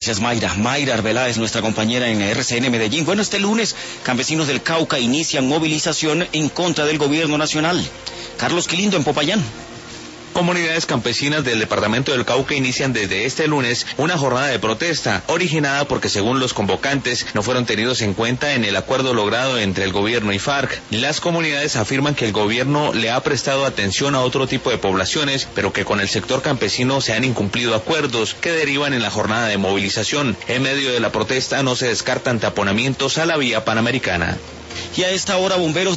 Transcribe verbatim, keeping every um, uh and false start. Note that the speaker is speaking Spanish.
Gracias, Mayra. Mayra Arbeláez es nuestra compañera en R C N Medellín. Bueno, este lunes, campesinos del Cauca inician movilización en contra del gobierno nacional. Carlos Quilindo en Popayán. Comunidades campesinas del departamento del Cauca inician desde este lunes una jornada de protesta, originada porque según los convocantes no fueron tenidos en cuenta en el acuerdo logrado entre el gobierno y FARC. Las comunidades afirman que el gobierno le ha prestado atención a otro tipo de poblaciones, pero que con el sector campesino se han incumplido acuerdos que derivan en la jornada de movilización. En medio de la protesta no se descartan taponamientos a la vía panamericana. Y a esta hora, bomberos